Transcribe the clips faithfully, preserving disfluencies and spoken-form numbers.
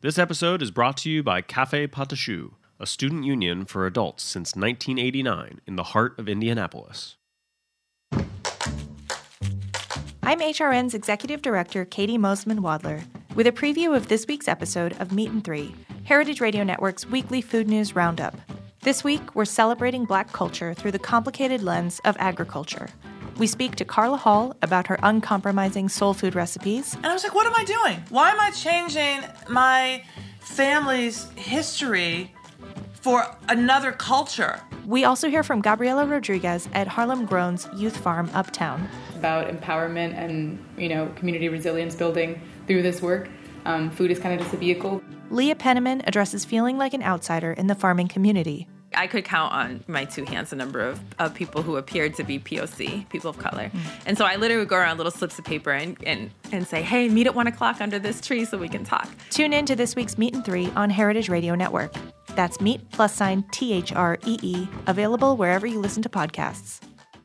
This episode is brought to you by Café Patachou, a student union for adults since nineteen eighty-nine in the heart of Indianapolis. I'm H R N's Executive Director, Katie Mosman-Wadler, with a preview of this week's episode of Meat and Three, Heritage Radio Network's weekly food news roundup. This week, we're celebrating Black culture through the complicated lens of agriculture. We speak to Carla Hall about her uncompromising soul food recipes. And I was like, what am I doing? Why am I changing my family's history for another culture? We also hear from Gabriela Rodriguez at Harlem Grown's Youth Farm Uptown. About empowerment and, you know, community resilience building through this work. Um, food is kind of just a vehicle. Leah Penniman addresses feeling like an outsider in the farming community. I could count on my two hands the number of, of people who appeared to be P O C, people of color. Mm. And so I literally would go around little slips of paper and, and, and say, hey, meet at one o'clock under this tree so we can talk. Tune in to this week's Meat and Three on Heritage Radio Network. That's meat plus sign T H R E E, available wherever you listen to podcasts.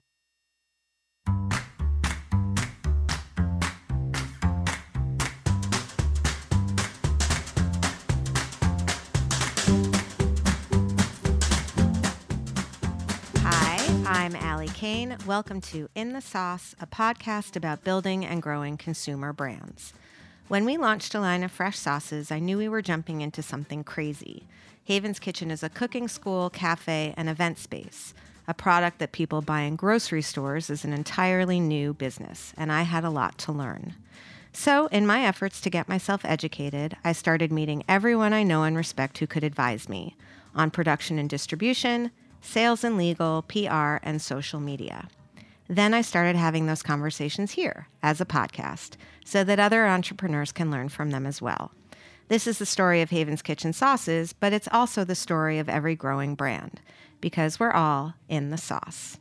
I'm Allie Kane. Welcome to In the Sauce, a podcast about building and growing consumer brands. When we launched a line of fresh sauces, I knew we were jumping into something crazy. Haven's Kitchen is a cooking school, cafe, and event space. A product that people buy in grocery stores is an entirely new business, and I had a lot to learn. So, in my efforts to get myself educated, I started meeting everyone I know and respect who could advise me on production and distribution, sales and legal, P R, and social media. Then I started having those conversations here as a podcast so that other entrepreneurs can learn from them as well. This is the story of Haven's Kitchen sauces, but it's also the story of every growing brand because we're all in the sauce.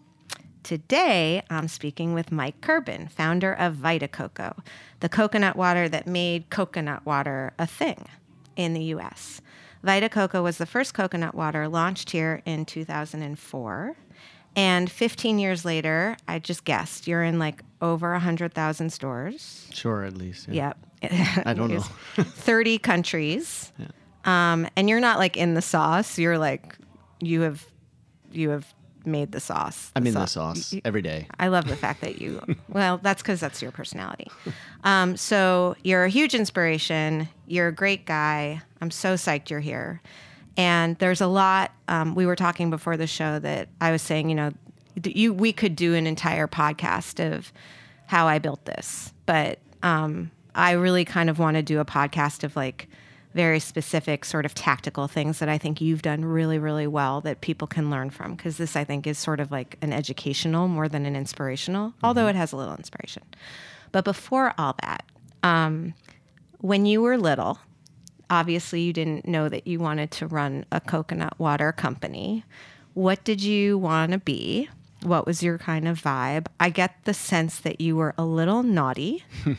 Today, I'm speaking with Mike Curbin, founder of Vita Coco, the coconut water that made coconut water a thing in the U S Vita Coco was the first coconut water launched here in two thousand four. And fifteen years later, I just guessed, you're in like over one hundred thousand stores. Sure, at least. Yeah. Yep. I don't know. thirty countries. Yeah. Um, and you're not like in the sauce. You're like, you have, you have made the sauce. I'm the in sauce. the sauce you, every day. I love the fact that you, well, that's because that's your personality. Um, so you're a huge inspiration. You're a great guy. I'm so psyched you're here. And there's a lot, um, we were talking before the show that I was saying, you know, you we could do an entire podcast of how I built this. But um, I really kind of want to do a podcast of like very specific sort of tactical things that I think you've done really, really well that people can learn from. Because this, I think, is sort of like an educational more than an inspirational, mm-hmm. although it has a little inspiration. But before all that, um, when you were little, obviously you didn't know that you wanted to run a coconut water company. What did you want to be? What was your kind of vibe? I get the sense that you were a little naughty.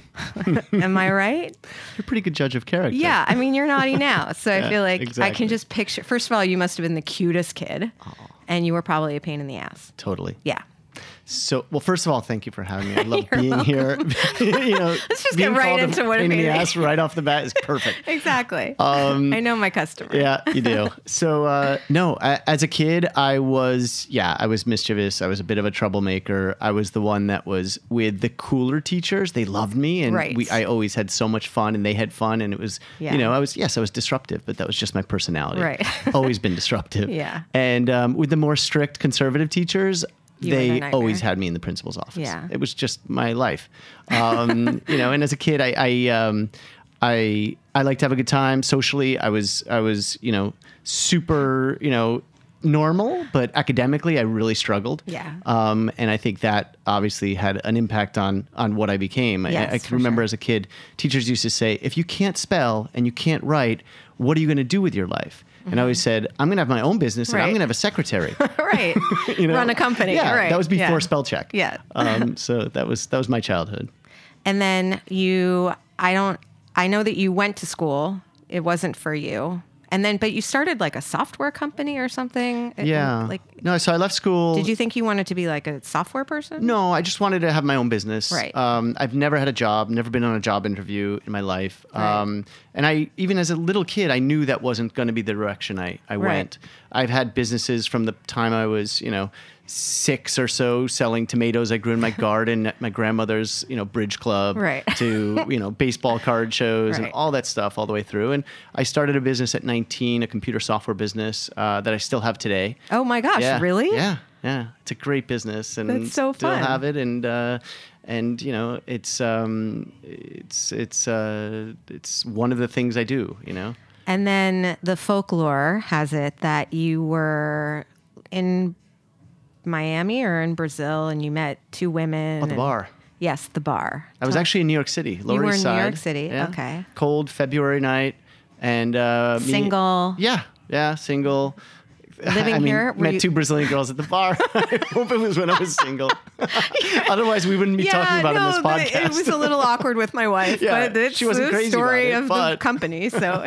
Am I right? You're a pretty good judge of character. Yeah. I mean, you're naughty now. So yeah, I feel like exactly. I can just picture, first of all, you must have been the cutest kid. Oh. And you were probably a pain in the ass. Totally. Yeah. So, well, first of all, thank you for having me. I love You're being welcome. here. you know, Let's just being get right called into a what pain it in the made. ass right off the bat is perfect. Exactly. Um, I know my customer. Yeah, you do. So, uh, no, I, as a kid, I was, yeah, I was mischievous. I was a bit of a troublemaker. I was the one that was with the cooler teachers. They loved me, and right. we, I always had so much fun, and they had fun, and it was, yeah. you know, I was, yes, I was disruptive, but that was just my personality. Right. Always been disruptive. Yeah. And um, with the more strict conservative teachers, You were they their nightmare. always had me in the principal's office. Yeah. It was just my life. Um, you know, and as a kid, I, I, um, I, I liked to have a good time socially. I was, I was, you know, super, you know, normal, but academically, I really struggled. Yeah. Um, and I think that obviously had an impact on, on what I became. Yes, I, I can for remember sure. as a kid, teachers used to say, if you can't spell and you can't write, what are you going to do with your life? And I always said, I'm going to have my own business and Right. I'm going to have a secretary. Right. You know? Run a company. Yeah, right. that was before yeah. spell check. Yeah. um, so that was that was my childhood. And then you, I don't, I know that you went to school. It wasn't for you. And then, but you started like a software company or something. It- Yeah. Like, no, so I left school. did you think you wanted to be like a software person? No, I just wanted to have my own business. Right. Um, I've never had a job, never been on a job interview in my life. Right. Um, and I, even as a little kid, I knew that wasn't going to be the direction I, I Right. went. I've had businesses from the time I was, you know, six or so, selling tomatoes I grew in my garden at my grandmother's, you know, bridge club, Right. to, you know, baseball card shows and Right. all that stuff all the way through. And I started a business at nineteen, a computer software business uh, that I still have today. Oh my gosh, Yeah. really? Yeah, yeah. It's a great business, and That's so still fun. have it, and uh, and you know, it's um, it's it's uh, it's one of the things I do. You know. And then the folklore has it that you were in Miami or in Brazil and you met two women. At the and- bar. Yes, the bar. I was Tell- actually in New York City, Lower You were East in Side. New York City, Yeah. okay. Cold February night, and uh, me- Single. yeah, yeah, single. Living I mean, here? Were met you- two Brazilian girls at the bar. I hope it was when I was single. Otherwise, we wouldn't be talking about it in this the- podcast. It was a little awkward with my wife, Yeah, but it's she wasn't the crazy story about it, of the but- company. So,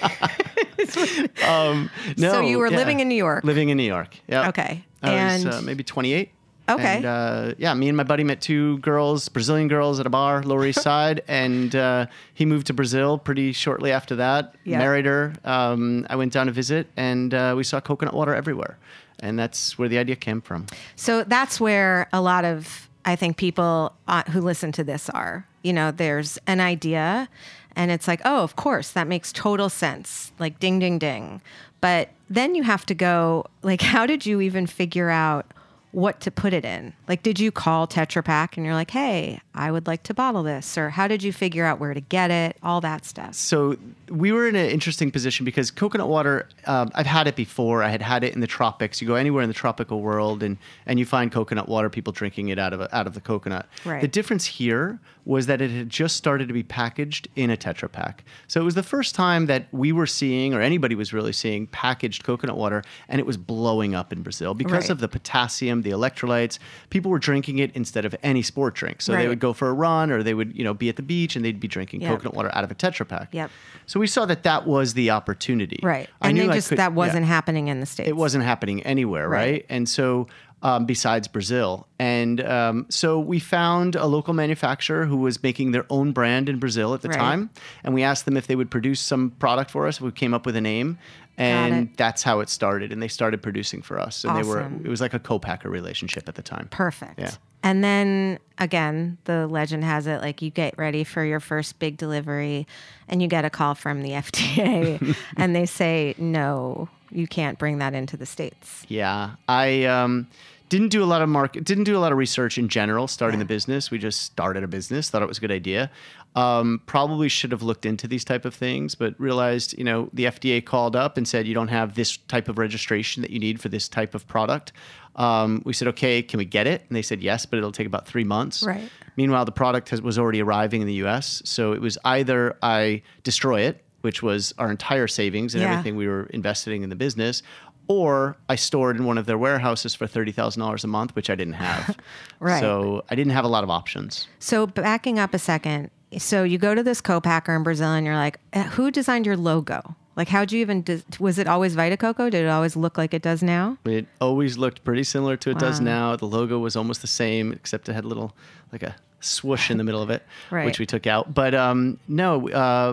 um, no, So you were yeah. living in New York. Living in New York. Yeah. Okay. I And- was uh, maybe twenty-eight. Okay. And, uh, yeah, me and my buddy met two girls, Brazilian girls, at a bar, Lower East Side, and uh, he moved to Brazil pretty shortly after that. Yeah. Married her. Um, I went down to visit, and uh, we saw coconut water everywhere, and that's where the idea came from. So that's where a lot of, I think, people uh, who listen to this are. You know, there's an idea, and it's like, oh, of course, that makes total sense. Like, ding, ding, ding. But then you have to go, like, how did you even figure out what to put it in? Like, did you call Tetra Pak and you're like, hey, I would like to bottle this? Or how did you figure out where to get it? All that stuff. So we were in an interesting position because coconut water, um, I've had it before. I had had it in the tropics. You go anywhere in the tropical world and, and you find coconut water, people drinking it out of a, out of the coconut. Right. The difference here was that it had just started to be packaged in a Tetra Pak. So it was the first time that we were seeing, or anybody was really seeing, packaged coconut water, and it was blowing up in Brazil because Right. of the potassium, the electrolytes. People were drinking it instead of any sport drink. So Right. they would go for a run, or they would, you know, be at the beach and they'd be drinking Yep. coconut water out of a Tetra Pak. Yep. So we saw that that was the opportunity. Right. I And knew then I just could- that yeah. wasn't happening in the States. It wasn't happening anywhere, right? Right. And so, um, besides Brazil, and um, so we found a local manufacturer who was making their own brand in Brazil at the Right. time, and we asked them if they would produce some product for us. We came up with a name, and it. that's how it started. And they started producing for us, and they were Awesome. it was like a co-packer relationship at the time. Perfect. Yeah. And then again, the legend has it like you get ready for your first big delivery and you get a call from the F D A and they say, no, you can't bring that into the States. Yeah, I um, didn't do a lot of market, didn't do a lot of research in general. Starting Yeah. the business, we just started a business. Thought it was a good idea. Um, probably should have looked into these type of things, but realized, you know, the F D A called up and said you don't have this type of registration that you need for this type of product. Um, we said, okay, can we get it? And they said yes, but it'll take about three months. Right. Meanwhile, the product has, was already arriving in the U S, so it was either I destroy it, which was our entire savings and Yeah. everything we were investing in the business, or I stored in one of their warehouses for thirty thousand dollars a month, which I didn't have. Right. So I didn't have a lot of options. So backing up a second. So you go to this co-packer in Brazil and you're like, "Eh, who designed your logo? Like, how'd you even, des- was it always Vita Coco? Did it always look like it does now? It always looked pretty similar to it does Wow. now. The logo was almost the same, except it had a little, like a swoosh in the middle of it, Right. which we took out. But um, no, uh,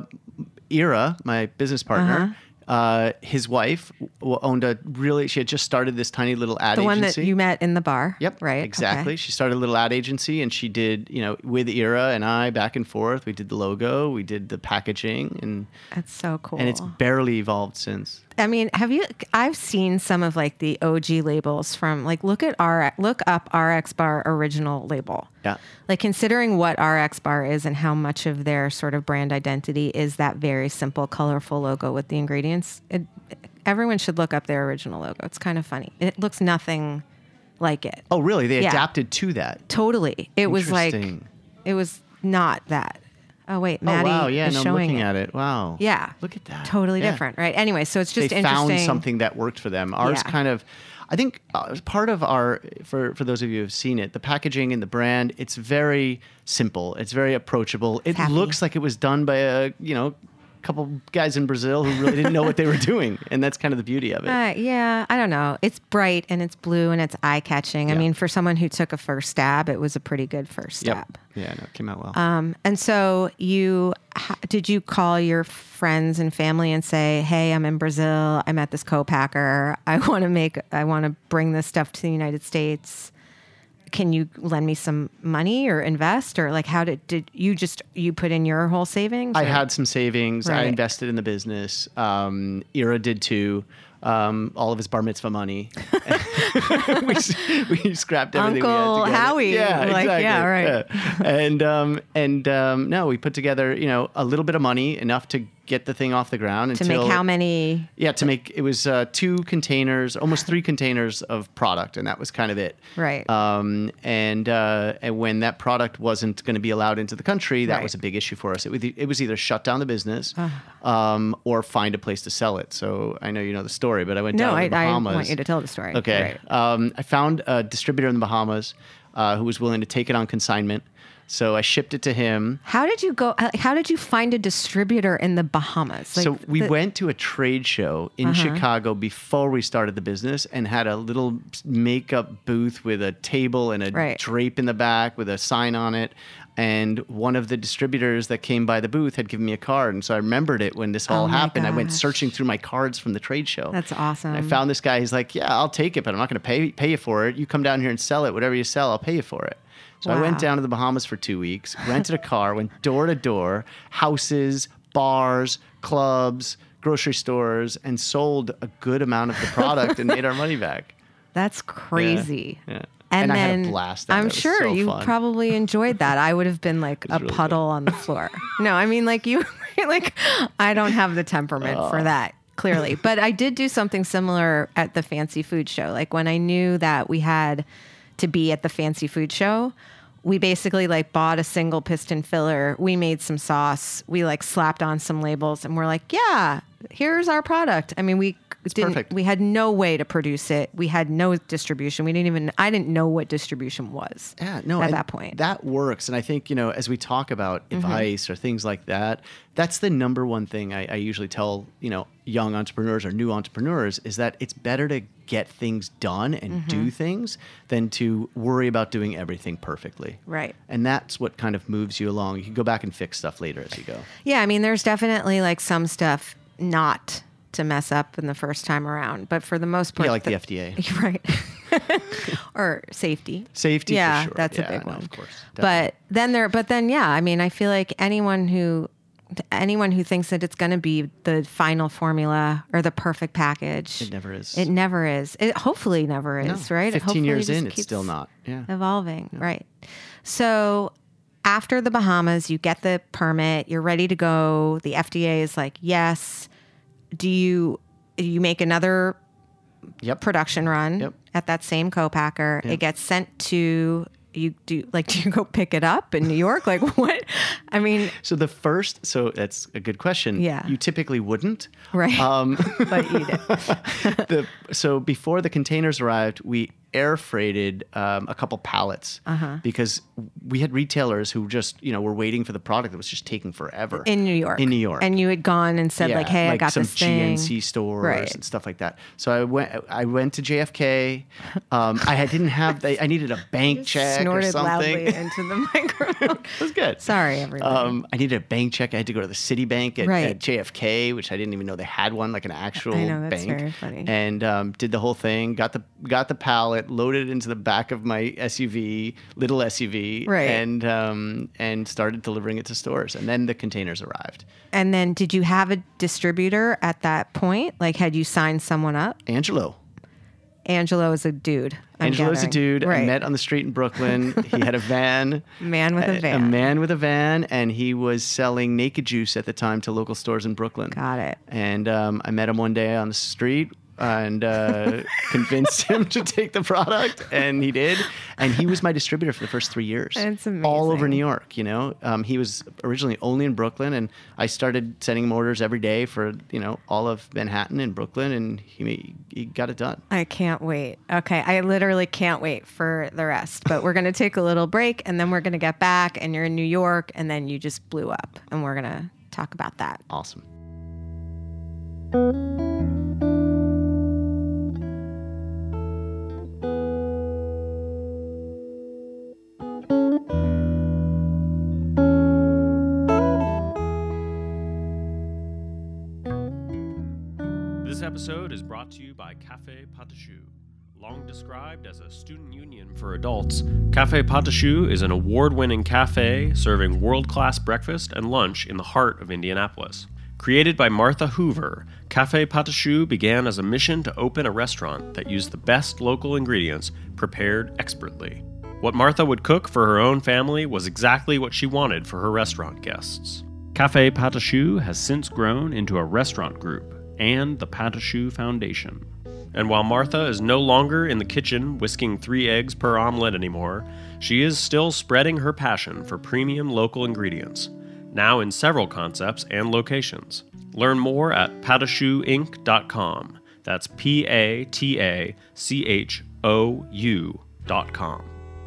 Ira, my business partner, Uh-huh. uh, his wife w- owned a really, she had just started this tiny little ad The one agency. that you met in the bar. Yep. Right. Exactly. Okay. She started a little ad agency and she did, you know, with Ira and I back and forth. We did the logo, we did the packaging, and That's so cool. and it's barely evolved since. I mean, have you? I've seen some of like the O G labels from like look at R look up R X Bar original label. Yeah. Like considering what R X Bar is and how much of their sort of brand identity is that very simple, colorful logo with the ingredients. It, everyone should look up their original logo. It's kind of funny. It looks nothing like it. Oh, really? They Yeah. adapted to that. Totally. It was like Interesting. it was not that. Oh wait, Oh, Maddie wow. Yeah, is no, I'm showing looking it. at it. Wow. Yeah. Look at that. Totally Yeah. different, right? Anyway, so it's just They interesting. found something that worked for them. Ours Yeah. kind of, I think, uh, part of our for for those of you who have seen it, the packaging and the brand, it's very simple. It's very approachable. It happy. looks like it was done by a you know couple guys in Brazil who really didn't know what they were doing, and that's kind of the beauty of it. Uh, yeah, I don't know. It's bright and it's blue and it's eye catching. I Yeah. mean, for someone who took a first stab, it was a pretty good first stab. Yep. Yeah, no, it came out well. Um, and so you ha- did you call your friends and family and say, "Hey, I'm in Brazil. I'm at this co-packer. I want to make. I want to bring this stuff to the United States. Can you lend me some money or invest, or like how did did you just you put in your whole savings?" I or- had some savings. I Right. invested in the business. Um, Ira did too. Um, all of his bar mitzvah money. we, we scrapped everything. Uncle we had together. Howie. Yeah, Like, exactly. yeah, right. Yeah. And um, and um, no, we put together, you know, a little bit of money, enough to get the thing off the ground. to until, make how many? Yeah, to make it was uh, two containers, almost three containers of product, and that was kind of it. Right. Um, and uh, and when that product wasn't going to be allowed into the country, that Right. was a big issue for us. It was it was either shut down the business, um, or find a place to sell it. So I know you know the story, but I went No, down to I, the I Bahamas. want you to tell the story. Okay. Right. Um, I found a distributor in the Bahamas uh, who was willing to take it on consignment. So I shipped it to him. How did you go? How did you find a distributor in the Bahamas? Like, so we the- went to a trade show in Chicago before we started the business and had a little makeup booth with a table and a Right. drape in the back with a sign on it. And one of the distributors that came by the booth had given me a card. And so I remembered it when this all Oh my happened. I went gosh. searching through my cards from the trade show. That's awesome. And I found this guy. He's like, yeah, I'll take it, but I'm not going to pay pay you for it. You come down here and sell it. Whatever you sell, I'll pay you for it. So I Wow. went down to the Bahamas for two weeks, rented a car, went door to door, houses, bars, clubs, grocery stores, and sold a good amount of the product and made our money back. That's crazy. Yeah. And, And I then had a blast at it. I'm It was sure so you fun. probably enjoyed that. I would have been like a was really puddle on the floor. No, I mean like you like I don't have the temperament Oh. for that, clearly. But I did do something similar at the fancy food show. Like when I knew that we had to be at the fancy food show, we basically like bought a single piston filler. We made some sauce. We like slapped on some labels and we're like, yeah, here's our product. I mean, we didn't, perfect. we had no way to produce it. We had no distribution. We didn't even, I didn't know what distribution was Yeah, no, at and that point. that works. And I think, you know, as we talk about advice or things like that, that's the number one thing I, I usually tell, you know, young entrepreneurs or new entrepreneurs is that it's better to get things done and do things than to worry about doing everything perfectly. Right. And that's what kind of moves you along. You can go back and fix stuff later as you go. Yeah, I mean, there's definitely like some stuff not to mess up in the first time around, but for the most part, Yeah, like the F D A. right? Or safety. Safety, for yeah, sure. that's Yeah, a big no, one. of course, But definitely. then there, but then yeah, I mean, I feel like anyone who, anyone who thinks that it's going to be the final formula or the perfect package, It never is. It never is. It hopefully never is, No, right? It fifteen hopefully years just in, it's keeps still not. Yeah. evolving, right? So after the Bahamas, you get the permit, you're ready to go. The F D A is like, yes. Do you you make another Yep. production run Yep. at that same co-packer? Yep. It gets sent to you. Do like do you go pick it up in New York? Like what? I mean, So the first, so that's a good question. Yeah. You typically wouldn't. right? Um, but eat it. the, so before the containers arrived, we air freighted um, a couple pallets Uh-huh. because we had retailers who just, you know, were waiting for the product that was just taking forever. In New York. In New York. And you had gone and said like, hey, I got some this thing. G N C stores Right. and stuff like that. So I went. I went to J F K. Um, I had- didn't have. The, I needed a bank check or Snorted something. loudly into the microphone. It was good. Sorry, everybody. Um, I needed a bank check. I had to go to the Citibank at, Right. at J F K, which I didn't even know they had one, like an actual I know, that's bank. very funny. And um, did the whole thing. Got the got the pallet, loaded it into the back of my S U V, little S U V, Right. and um, and started delivering it to stores. And then the containers arrived. And then did you have a distributor at that point? Like, had you signed someone up? Angelo. Angelo is a dude. I'm Angelo's a gathering. dude I Right. met on the street in Brooklyn. He had a van. Man with a A van. man with a van, and he was selling Naked Juice at the time to local stores in Brooklyn. Got it. And um, I met him one day on the street and uh, convinced him to take the product, and he did. And he was my distributor for the first three years. That's All over amazing. New York, you know. Um, he was originally only in Brooklyn, and I started sending him orders every day for, you know, all of Manhattan and Brooklyn, and he, he got it done. I can't wait. Okay. I literally can't wait for the rest. But we're going to take a little break and then we're going to get back and you're in New York and then you just blew up and we're going to talk about that. Awesome. This episode is brought to you by Café Patachou. Long described as a student union for adults, Café Patachou is an award-winning cafe serving world-class breakfast and lunch in the heart of Indianapolis. Created by Martha Hoover, Café Patachou began as a mission to open a restaurant that used the best local ingredients prepared expertly. What Martha would cook for her own family was exactly what she wanted for her restaurant guests. Café Patachou has since grown into a restaurant group and the Patachou Foundation. And while Martha is no longer in the kitchen whisking three eggs per omelet anymore, she is still spreading her passion for premium local ingredients, now in several concepts and locations. Learn more at patachou inc dot com. That's P A T A C H O U dot com.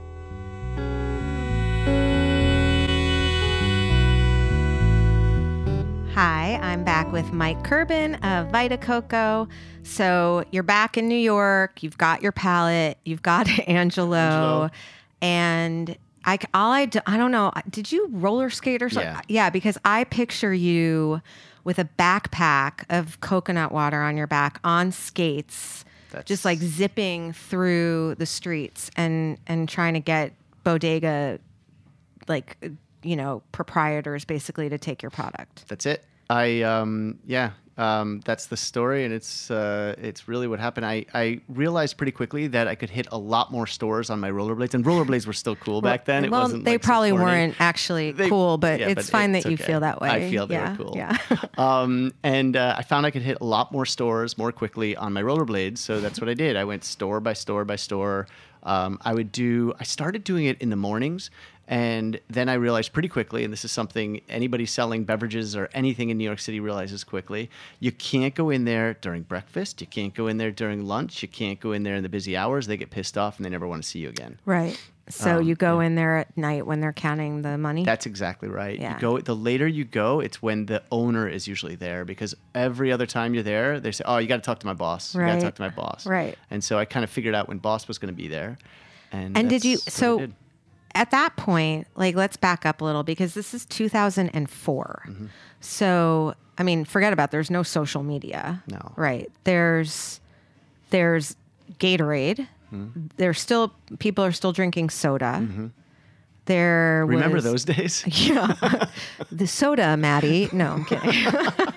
Hi, I'm back with Mike Kerbin of Vita Coco. So you're back in New York. You've got your palette. You've got Angelo, Angelo. and I all I do, I don't know. Did you roller skate or something? Yeah. Yeah, because I picture you with a backpack of coconut water on your back on skates, That's- just like zipping through the streets and and trying to get bodega, like you know, proprietors basically to take your product. That's it. I um yeah um that's the story, and it's uh it's really what happened. I I realized pretty quickly that I could hit a lot more stores on my rollerblades, and rollerblades were still cool back then. It well, wasn't they like so probably corny. weren't actually They- cool, but yeah, it's fine that you okay. feel that way. I feel they yeah, were cool. Yeah. um, and uh, I found I could hit a lot more stores more quickly on my rollerblades, so that's what I did. I went store by store by store. Um, I would do. I started doing it in the mornings, and then I realized pretty quickly, and this is something anybody selling beverages or anything in New York City realizes quickly: you can't go in there during breakfast. You can't go in there during lunch. You can't go in there in the busy hours. They get pissed off and they never want to see you again. Right. So Um, you go in there at night when they're counting the money. That's exactly right. Yeah. You go the later you go, it's when the owner is usually there, because every other time you're there, they say, "Oh, you got to talk to my boss. You got Right. to talk to my boss." Right. And so I kind of figured out when boss was going to be there. And And did you? that's what I So did. at that point, like, let's back up a little because this is two thousand four. Mm-hmm. So I mean, forget about. There's no social media. No. Right. There's there's Gatorade. Mm-hmm. There's still people are still drinking soda. There Remember was, those days? Yeah. The soda, Maddie. No, I'm kidding.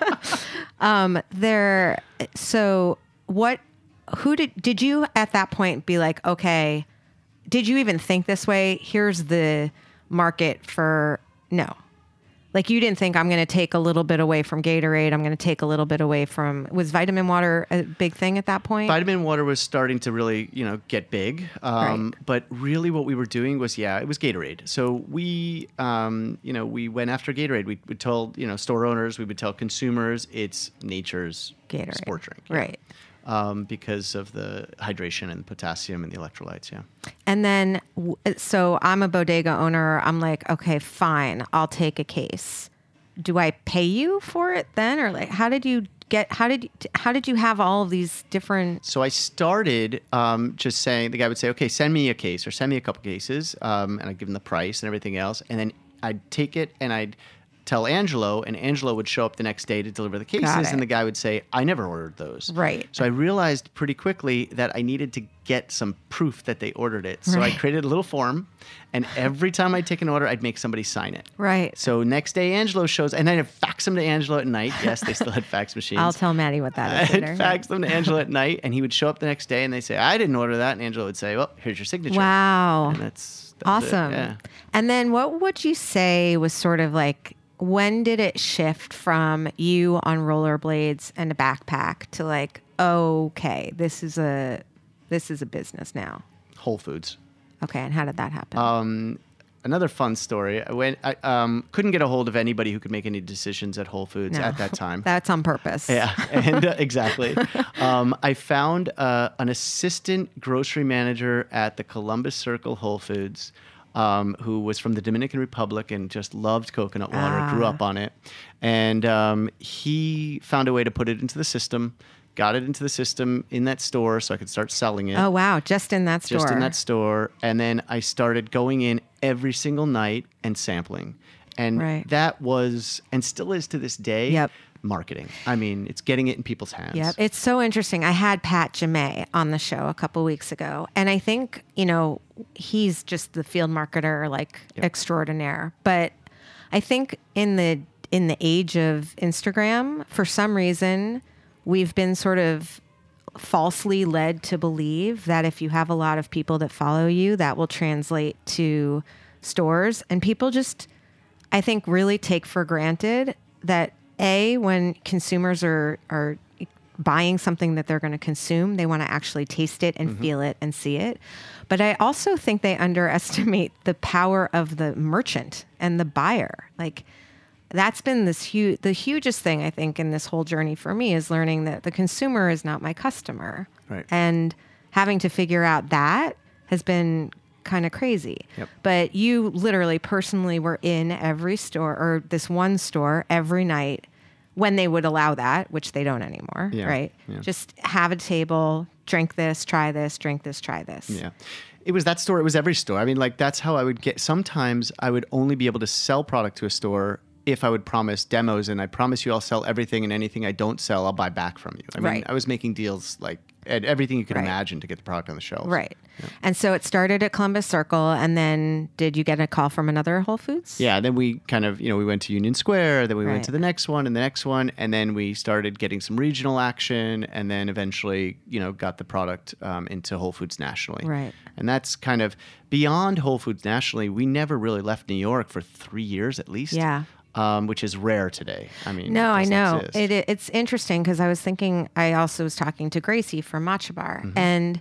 um, there. So what, who did, did you at that point be like, okay, did you even think this way? Here's the market for, no. Like you didn't think I'm going to take a little bit away from Gatorade. I'm going to take a little bit away from, was vitamin water a big thing at that point? Vitamin water was starting to really, you know, get big. Um, Right. But really what we were doing was, yeah, it was Gatorade. So we, um, you know, we went after Gatorade. We would tell, you know, store owners, we would tell consumers it's nature's Gatorade. sport drink. yeah. Right. Um, because of the hydration and potassium and the electrolytes, yeah. And then, w- so I'm a bodega owner. I'm like, okay, fine. I'll take a case. Do I pay you for it then? Or like, how did you get, how did you, how did you have all of these different, So I started um, just saying, the guy would say, okay, send me a case or send me a couple cases. Um, and I'd give him the price and everything else. And then I'd take it and I'd tell Angelo, and Angelo would show up the next day to deliver the cases. Got it. And the guy would say, I never ordered those. Right. So I realized pretty quickly that I needed to get some proof that they ordered it. So Right. I created a little form. And every time I'd take an order, I'd make somebody sign it. right. So next day, Angelo shows, and I'd fax them to Angelo at night. Yes, they still had fax machines. I'll tell Maddie what that is later. I'd fax them to Angelo at night, and he would show up the next day, and they'd say, I didn't order that. And Angelo would say, well, here's your signature. Wow. And that's, that was it, Awesome. yeah. And then what would you say was sort of like, when did it shift from you on rollerblades and a backpack to like, okay, this is a, this is a business now. Whole Foods. Okay. And how did that happen? Um, another fun story. I went. I um, couldn't get a hold of anybody who could make any decisions at Whole Foods No. at that time. That's on purpose. Yeah, and uh, exactly. Um, I found uh, an assistant grocery manager at the Columbus Circle Whole Foods. um, who was from the Dominican Republic and just loved coconut water, Ah. grew up on it. And um, he found a way to put it into the system, got it into the system in that store so I could start selling it. Oh, wow. Just in that store. Just in that store. And then I started going in every single night and sampling. And Right. that was, and still is to this day, Yep. marketing. I mean, it's getting it in people's hands. Yep. It's so interesting. I had Pat Jamay on the show a couple weeks ago. And I think, you know, he's just the field marketer, like Yep. extraordinaire. But I think in the in the age of Instagram, for some reason, we've been sort of falsely led to believe that if you have a lot of people that follow you, that will translate to stores. And people just, I think, really take for granted that A, when consumers are are buying something that they're going to consume, they want to actually taste it and feel it and see it. But I also think they underestimate the power of the merchant and the buyer. Like, that's been this huge, the hugest thing, I think, in this whole journey for me is learning that the consumer is not my customer. Right. And having to figure out that has been kind of crazy. Yep. But you literally personally were in every store, or this one store, every night when they would allow that, which they don't anymore, Yeah, right? yeah. Just have a table, drink this, try this, drink this, try this. Yeah. It was that store. It was every store. I mean, like, that's how I would get. Sometimes I would only be able to sell product to a store if I would promise demos, and I promise you I'll sell everything, and anything I don't sell, I'll buy back from you. I mean, Right. I was making deals like at everything you could Right. imagine to get the product on the shelf. Right. And so it started at Columbus Circle, and then did you get a call from another Whole Foods? Yeah, then we kind of, you know, we went to Union Square, then we Right. went to the next one and the next one, and then we started getting some regional action, and then eventually, you know, got the product um, into Whole Foods nationally. Right. And that's kind of beyond Whole Foods nationally. We never really left New York for three years at least. Yeah. Um, which is rare today. I mean, No, it I doesn't know. exist. It, it, it's interesting because I was thinking, I also was talking to Gracie from Matcha Bar. Mm-hmm. And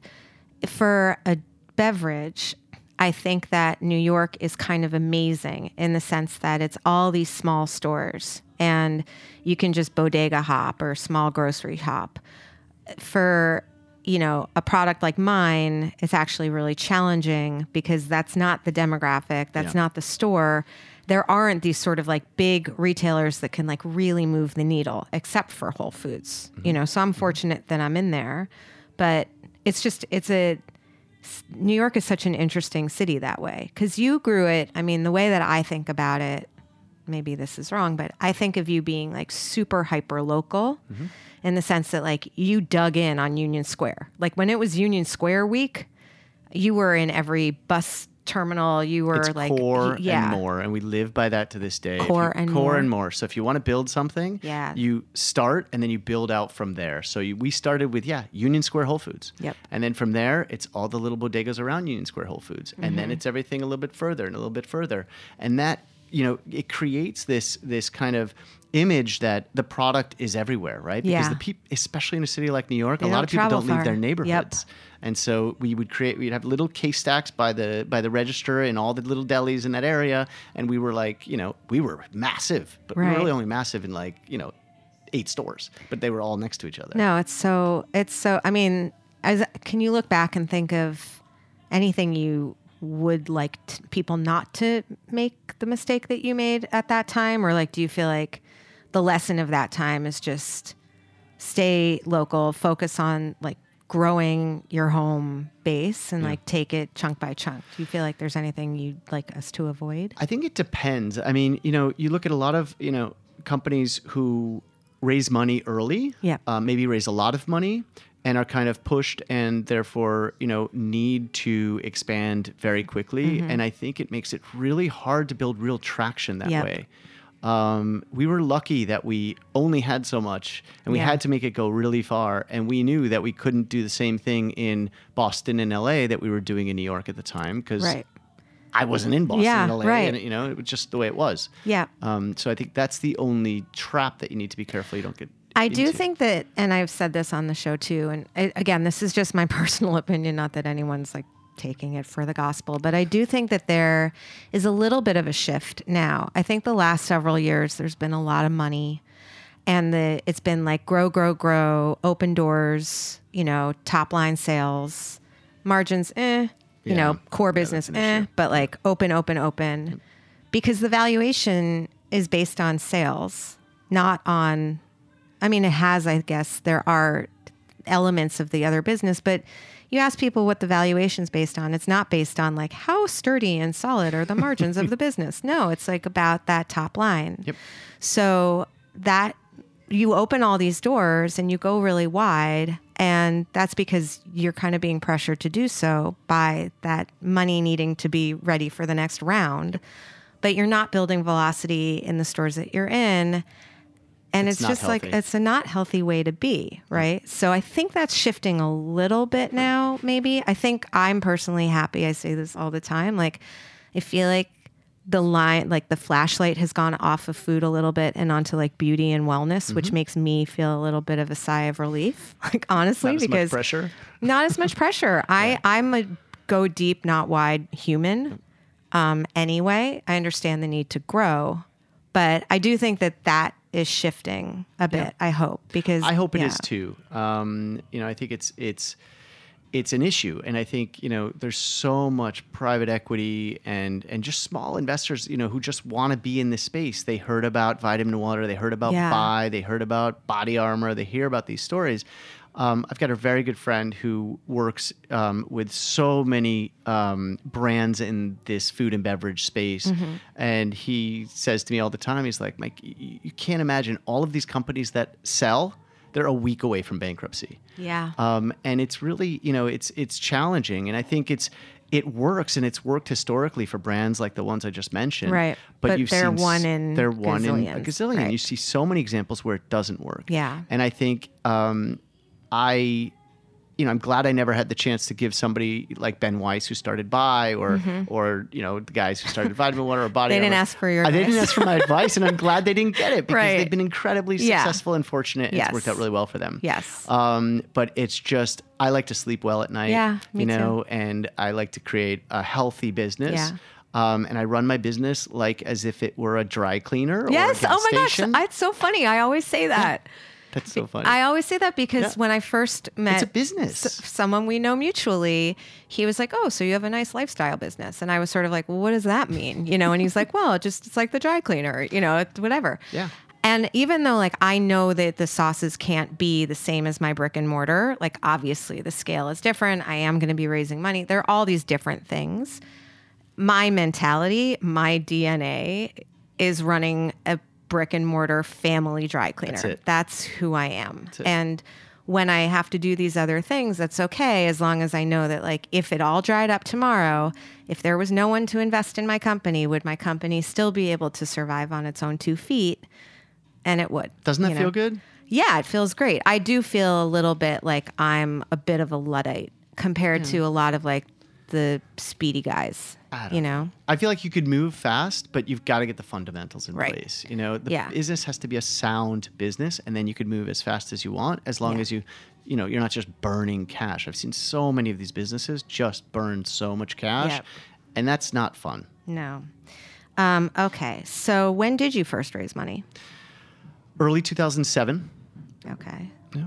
for a beverage, I think that New York is kind of amazing in the sense that it's all these small stores and you can just bodega hop or small grocery hop. For, you know, a product like mine, it's actually really challenging because that's not the demographic, that's Yeah. not the store. There aren't these sort of like big retailers that can like really move the needle, except for Whole Foods. Mm-hmm. You know, so I'm fortunate that I'm in there, but it's just it's a New York is such an interesting city that way because you grew it. I mean, the way that I think about it, maybe this is wrong, but I think of you being like super hyper local Mm-hmm. in the sense that like you dug in on Union Square. Like when it was Union Square week, you were in every bus terminal. You were It's like, core yeah, and more, and we live by that to this day. If Core you- and core more. and more. So if you want to build something, Yeah. you start and then you build out from there. So you, we started with yeah, Union Square Whole Foods, Yep. and then from there it's all the little bodegas around Union Square Whole Foods, and Mm-hmm. then it's everything a little bit further and a little bit further, and that you know it creates this this kind of image that the product is everywhere, right? Because Yeah. the people, especially in a city like New York, They a lot don't of people travel don't leave far. their Yep. neighborhoods. And so we would create, we'd have little case stacks by the by the register in all the little delis in that area. And we were like, you know, we were massive, but we Right. were really only massive in like, you know, eight stores, but they were all next to each other. No, it's so, it's so, I mean, as, can you look back and think of anything you would like t- people not to make the mistake that you made at that time? Or like, do you feel like the lesson of that time is just stay local, focus on like growing your home base and like take it chunk by chunk? Do you feel like there's anything you'd like us to avoid? I think it depends. I mean, you know, you look at a lot of, you know, companies who raise money early, Yeah. uh, maybe raise a lot of money and are kind of pushed and therefore, you know, need to expand very quickly. Mm-hmm. And I think it makes it really hard to build real traction that Yep. way. Um, we were lucky that we only had so much and we Yeah. had to make it go really far. And we knew that we couldn't do the same thing in Boston and L A that we were doing in New York at the time because Right. I wasn't in Boston Yeah, and L A, right. and you know, it was just the way it was. Yeah. Um, so I think that's the only trap that you need to be careful you don't get. I do into. think that, and I've said this on the show too, and I, again, this is just my personal opinion, not that anyone's like taking it for the gospel, but I do think that there is a little bit of a shift now. I think the last several years, there's been a lot of money and the it's been like grow, grow, grow, open doors, you know, top line sales, margins, eh, You Yeah. know, core Yeah, business, that's an eh, issue. but like open, open, open. Because the valuation is based on sales, not on, I mean, it has, I guess, there are elements of the other business, but you ask people what the valuation's based on. It's not based on like how sturdy and solid are the margins of the business. No, it's like about that top line. Yep. So that you open all these doors and you go really wide, and that's because you're kind of being pressured to do so by that money needing to be ready for the next round. But you're not building velocity in the stores that you're in. And It's it's, not just like, healthy. it's a not healthy way to be, right? So I think that's shifting a little bit now, maybe. I think I'm personally happy. I say this all the time. Like, I feel like the line, like the flashlight has gone off of food a little bit and onto like beauty and wellness, which Mm-hmm. makes me feel a little bit of a sigh of relief. Like, honestly, Not as much because pressure. not as much pressure. I, I'm a go deep, not wide human. Um, anyway, I understand the need to grow, but I do think that that is shifting a bit. Yeah. I hope, because I hope it yeah. is too. Um, you know, I think it's it's it's an issue, and I think you know there's so much private equity and and just small investors, you know, who just want to be in this space. They heard about Vitamin Water, they heard about Yeah. Buy, they heard about Body Armor, they hear about these stories. Um, I've got a very good friend who works um, with so many um, brands in this food and beverage space. Mm-hmm. And he says to me all the time, he's like, Mike, you, you can't imagine all of these companies that sell, they're a week away from bankruptcy. Yeah. Um, and it's really, you know, it's it's challenging. And I think it's it works, and it's worked historically for brands like the ones I just mentioned. Right. But, But you've they're seen s- one in they're one in a gazillions. gazillion. Right. You see so many examples where it doesn't work. Yeah. And I think um, I, you know, I'm glad I never had the chance to give somebody like Ben Weiss, who started Buy, or or you know the guys who started Vitamin Water or Body. Mm-hmm. They didn't Armor. ask for your Uh, They didn't advice. ask for my advice, and I'm glad they didn't get it because Right. they've been incredibly Yeah. successful and fortunate. And Yes. It's worked out really well for them. Yes. Um, but it's just I like to sleep well at night. Yeah, me you know, too. and I like to create a healthy business. Yeah. Um, and I run my business like as if it were a dry cleaner. Yes. Or a gas Oh my station. gosh. It's so funny. I always say that. That's so funny. I always say that because Yeah. when I first met It's a business. s- someone we know mutually, he was like, "Oh, so you have a nice lifestyle business?" And I was sort of like, "Well, what does that mean?" You know, and he's like, "Well, it just it's like the dry cleaner, you know, it- whatever." Yeah. And even though like I know that the sauces can't be the same as my brick and mortar, like obviously the scale is different. I am going to be raising money. There are all these different things. My mentality, my D N A is running a brick and mortar family dry cleaner. That's it. That's who I am. it. And when I have to do these other things, that's okay, as long as I know that like if it all dried up tomorrow, if there was no one to invest in my company, would my company still be able to survive on its own two feet? And it would. Doesn't that you feel know? good? Yeah, it feels great. I do feel a little bit like I'm a bit of a Luddite compared to a lot of like the speedy guys, I don't you know? I feel like you could move fast, but you've got to get the fundamentals in Right. place. You know, the Yeah. business has to be a sound business, and then you could move as fast as you want, as long Yeah. as you, you know, you're not just burning cash. I've seen so many of these businesses just burn so much cash, Yep. and that's not fun. No. Um, okay. So when did you first raise money? Early two thousand seven. Okay. Yep.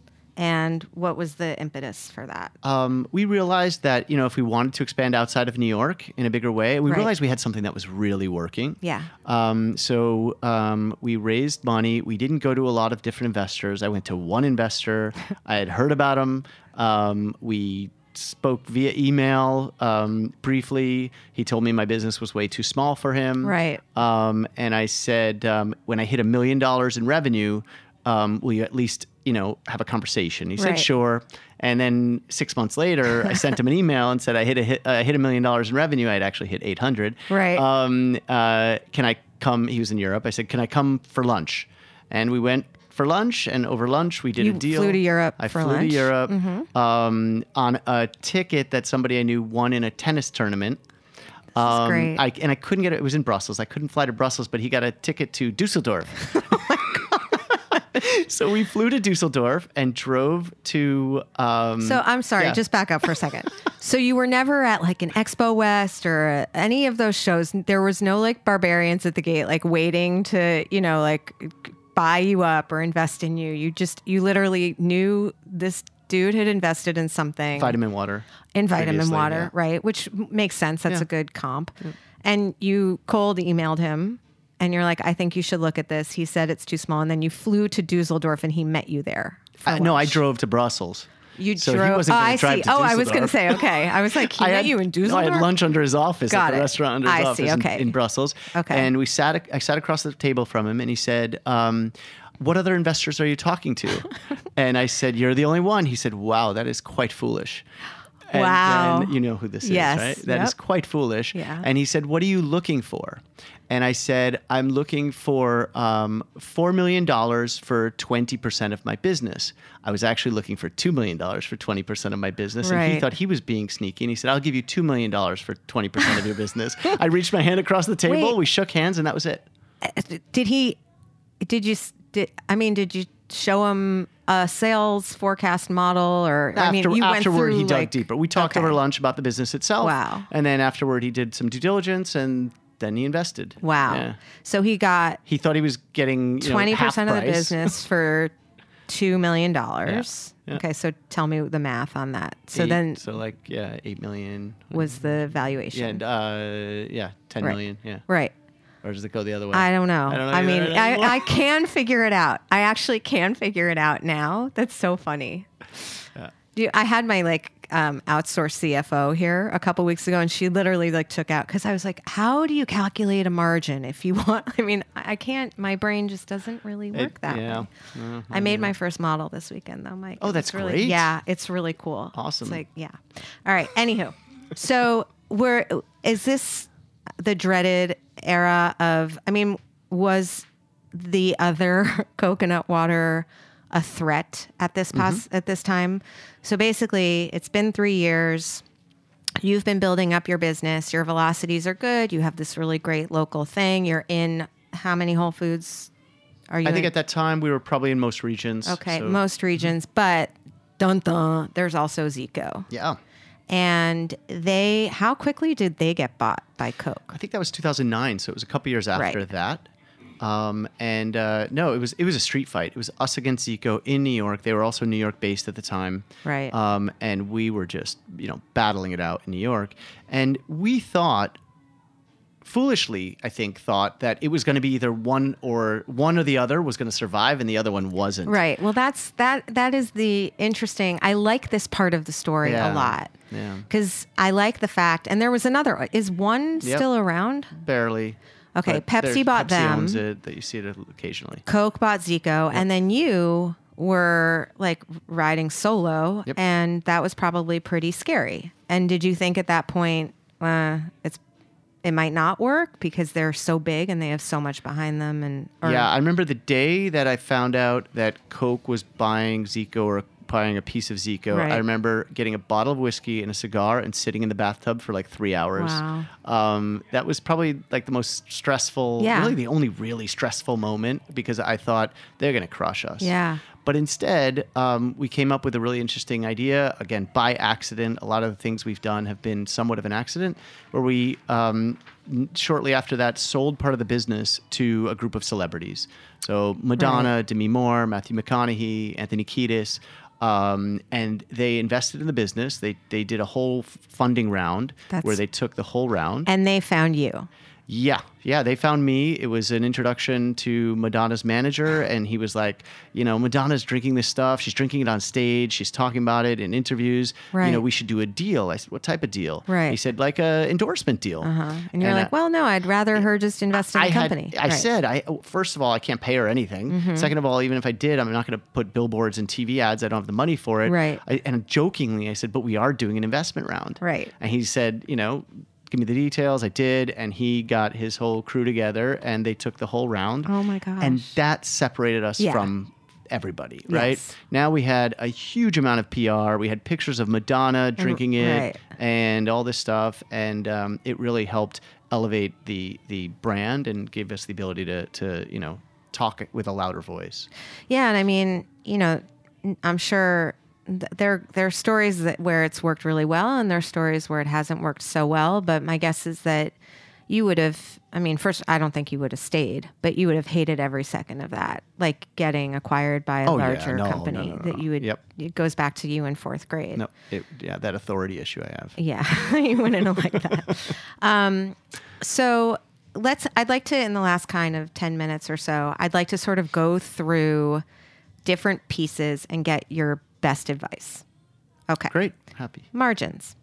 And what was the impetus for that? Um, we realized that, you know, if we wanted to expand outside of New York in a bigger way, we Right. realized we had something that was really working. Yeah. Um, so um, we raised money. We didn't go to a lot of different investors. I went to one investor. I had heard about him. Um, we spoke via email um, briefly. He told me my business was way too small for him. Right. Um, and I said, um, when I hit a million dollars in revenue, um, will you at least, you know, have a conversation? He said, Right. sure. And then six months later, I sent him an email and said, I hit a hit, uh, hit a million dollars in revenue. I'd actually hit eight hundred. Right. Um, uh, can I come? He was in Europe. I said, can I come for lunch? And we went for lunch, and over lunch we did You a deal. flew to Europe I for flew lunch? to Europe um, on a ticket that somebody I knew won in a tennis tournament. Um, great. I, and I couldn't get it. It was in Brussels. I couldn't fly to Brussels, but he got a ticket to Dusseldorf. So we flew to Dusseldorf and drove to. Um, So I'm sorry, yeah. just back up for a second. So you were never at like an Expo West or uh, any of those shows. There was no like barbarians at the gate, like waiting to, you know, like buy you up or invest in you. You just, you literally knew this dude had invested in something. Vitamin water. In vitamin previously, water, yeah. right? Which m- makes sense. That's Yeah. a good comp. And you cold emailed him and you're like, I think you should look at this. He said it's too small. And then you flew to Dusseldorf and he met you there. for Uh, no, I lunch. drove to Brussels. You so drove. He wasn't oh, gonna I drive see. to Oh, I was going to Dusseldorf. say, okay. I was like, he I met had, you in no, Dusseldorf? I had lunch under his office Got at the it. restaurant under his I office see, in- okay. in, Brussels. Okay. And we sat. I sat across the table from him, and he said, um, "What other investors are you talking to?" And I said, "You're the only one." He said, "Wow, that is quite foolish." And Wow. then you know who this Yes. is, right? That is Yep. quite foolish. Yeah. And he said, "What are you looking for?" And I said, "I'm looking for um, four million dollars for twenty percent of my business." I was actually looking for two million dollars for twenty percent of my business. And he Right. thought he was being sneaky. And he said, "I'll give you two million dollars for twenty percent of your business." I reached my hand across the table. Wait. We shook hands, and that was it. Did he, did you, s- did, I mean, did you show him a sales forecast model or, I mean, After, you went afterward, through he dug like, deeper. We talked okay. over lunch about the business itself. Wow. And then afterward, he did some due diligence, and then he invested. Wow. Yeah. So he got He thought he was getting you know, twenty half percent of the price. business for two million dollars. Yeah. Yeah. Okay, so tell me the math on that. So Eight- then so like yeah, eight million. was the Yeah, valuation. and, uh, yeah, ten Right. million. Yeah, Right. or does it go the other way? I don't know. I don't know. I mean, either I, anymore. I can figure it out. I actually can figure it out now. That's so funny. Do you, I had my like um, outsourced C F O here a couple weeks ago, and she literally like took out because I was like, "How do you calculate a margin if you want?" I mean, I I can't. My brain just doesn't really work It- that yeah. way. Uh, I made my first model this weekend, though, Mike. Oh, It's that's really, great. Yeah, it's really cool. Awesome. It's like, yeah. All right. Anywho, so we're is this the dreaded era of? I mean, was the other coconut water a threat at this pos- Mm-hmm. at this time? So basically, it's been three years. You've been building up your business. Your velocities are good. You have this really great local thing. You're in how many Whole Foods are you? I think in? at that time we were probably in most regions. Okay, so- most regions, but dun dun, there's also Zico. Yeah, And they, how quickly did they get bought by Coke? I think that was two thousand nine, so it was a couple years after Right. that. Um, and uh, no, it was it was a street fight. It was us against Zico in New York. They were also New York based at the time, Right. Um, and we were just you know battling it out in New York. And we thought, foolishly, I think, thought that it was going to be either one or one or the other was going to survive, and the other one wasn't. Right. Well, that's that. That is the interesting. I like this part of the story Yeah. a lot. Yeah. Because I like the fact, and there was another. Is one Yep. still around? Barely. Okay, But Pepsi there's- bought Pepsi them. Owns it, that you see it occasionally. Coke bought Zico, and then you were like riding solo, Yep. and that was probably pretty scary. And did you think at that point, uh, it's it might not work because they're so big and they have so much behind them? And or, Yeah, I remember the day that I found out that Coke was buying Zico or buying a piece of Zico. Right. I remember getting a bottle of whiskey and a cigar and sitting in the bathtub for like three hours. Wow. Um, that was probably like the most stressful, Yeah. really the only really stressful moment because I thought they're going to crush us. Yeah. But instead, um, we came up with a really interesting idea. Again, by accident. A lot of the things we've done have been somewhat of an accident, where we, um, n- shortly after that, sold part of the business to a group of celebrities. So Madonna, Demi Moore, Matthew McConaughey, Anthony Kiedis. Um, and they invested in the business. They they did a whole f- funding round That's- where they took the whole round. and they found you. Yeah, yeah, they found me. It was an introduction to Madonna's manager, and he was like, you know, Madonna's drinking this stuff. She's drinking it on stage. She's talking about it in interviews. Right. You know, we should do a deal. I said, what type of deal? Right. He said, like a endorsement deal. Uh-huh. And you're And like, I- well, no, I'd rather her just invest in I the had- company. I Right. said, I oh, first of all, I can't pay her anything. Mm-hmm. Second of all, even if I did, I'm not going to put billboards and T V ads. I don't have the money for it. Right. I, and jokingly, I said, but we are doing an investment round. Right. And he said, you know, give me the details. I did, and he got his whole crew together, and they took the whole round. Oh my gosh. And that separated us Yeah. from everybody, right? Yes. Now we had a huge amount of P R. We had pictures of Madonna drinking it right. and all this stuff, and um, it really helped elevate the the brand and gave us the ability to to you know talk with a louder voice. Yeah, and I mean, you know, n- I'm sure th- there there are stories that where it's worked really well, and there are stories where it hasn't worked so well. But my guess is that you would have, I mean, first, I don't think you would have stayed, but you would have hated every second of that, like getting acquired by a Oh, yeah. larger No, company no, no, that no. you would, Yep. it goes back to you in fourth grade. No, it, yeah, that authority issue I have. Yeah, you wouldn't have liked that. Um, so let's, I'd like to, in the last kind of ten minutes or so, I'd like to sort of go through different pieces and get your best advice. Okay. Great. Happy. Margins.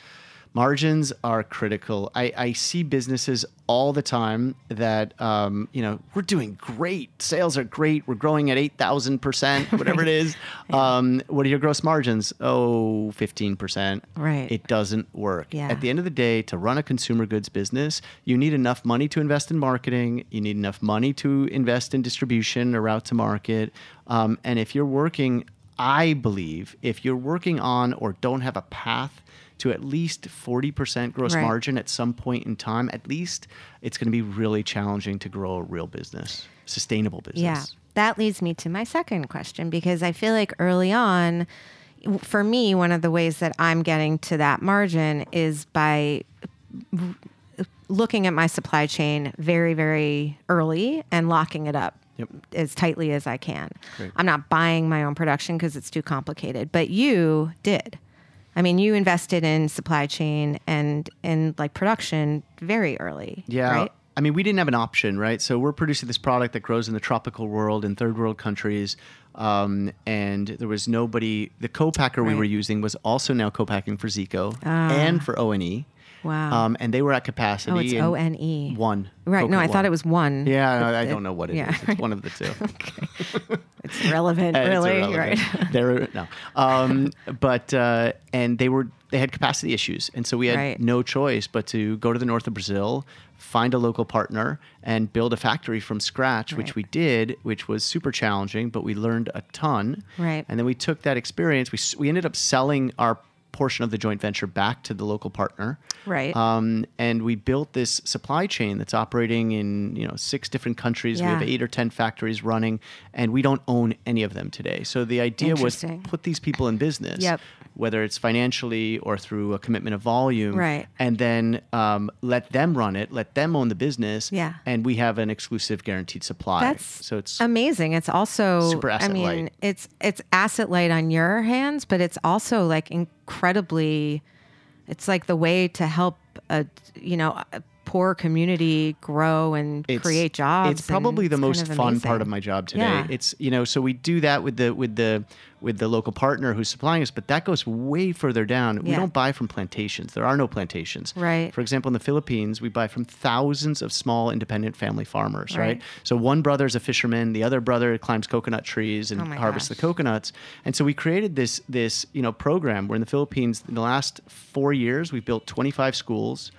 Margins are critical. I, I see businesses all the time that, um, you know, we're doing great. Sales are great. We're growing at eight thousand percent, whatever it is. Um, what are your gross margins? Oh, fifteen percent. Right. It doesn't work. Yeah. At the end of the day, to run a consumer goods business, you need enough money to invest in marketing. You need enough money to invest in distribution or route to market. Um, and if you're working, I believe, if you're working on or don't have a path to at least forty percent gross Right. margin at some point in time, at least it's going to be really challenging to grow a real business, sustainable business. Yeah. That leads me to my second question, because I feel like early on, for me, one of the ways that I'm getting to that margin is by looking at my supply chain very, very early and locking it up. Yep. As tightly as I can. Great. I'm not buying my own production because it's too complicated, but you did. I mean, you invested in supply chain and in like production very early. Yeah. Right? I mean, we didn't have an option, right? So we're producing this product that grows in the tropical world in third world countries. Um, and there was nobody, the co-packer we Right. were using was also now co-packing for Zico and for O N E. Wow. Um, and they were at capacity. Oh, it's and O N E. One. Right. No, Coconut I one. thought it was one. Yeah, But I, I it- don't know what it is. yeah. It's one of the two. It's relevant, Uh, it's really. irrelevant. Right. They're no, um, but uh, and they were they had capacity issues, and so we had Right. no choice but to go to the north of Brazil, find a local partner, and build a factory from scratch, which Right. we did, which was super challenging, but we learned a ton. Right. And then we took that experience. We s- we ended up selling our portion of the joint venture back to the local partner. Right. Um, and we built this supply chain that's operating in, you know, six different countries. We have Yeah. eight or ten factories running, and we don't own any of them today. So the idea was Interesting. put these people in business, Yep. whether it's financially or through a commitment of volume, Right. and then um, let them run it, let them own the business, Yeah. and we have an exclusive guaranteed supply. That's so it's amazing. It's also Super asset I mean, light. it's it's asset light on your hands, but it's also like incredibly. It's like the way to help a you know a poor community grow and It's- create jobs. It's probably and the it's most kind of fun amazing. part of my job today. Yeah. It's you know, so we do that with the with the with the local partner who's supplying us, but that goes way further down. We Yeah. don't buy from plantations. There are no plantations. Right. For example, in the Philippines, we buy from thousands of small independent family farmers, right? Right. So one brother's a fisherman, the other brother climbs coconut trees and Oh my harvests gosh. the coconuts. And so we created this this, you know, program where in the Philippines in the last four years we've built twenty-five schools.